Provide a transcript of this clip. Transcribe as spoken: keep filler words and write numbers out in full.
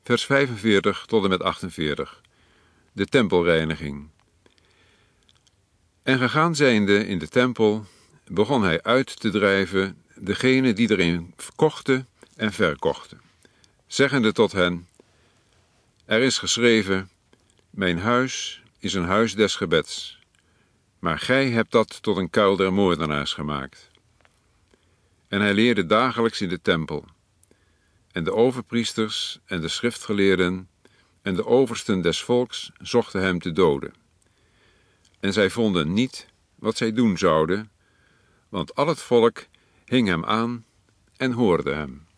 vers vijfenveertig tot en met achtenveertig. De tempelreiniging. En gegaan zijnde in de tempel, begon hij uit te drijven degene die erin kochten en verkochten, zeggende tot hen: Er is geschreven, mijn huis is een huis des gebeds, maar gij hebt dat tot een kuil der moordenaars gemaakt. En hij leerde dagelijks in de tempel. En de overpriesters en de schriftgeleerden en de oversten des volks zochten hem te doden. En zij vonden niet wat zij doen zouden, want al het volk hing hem aan en hoorde hem.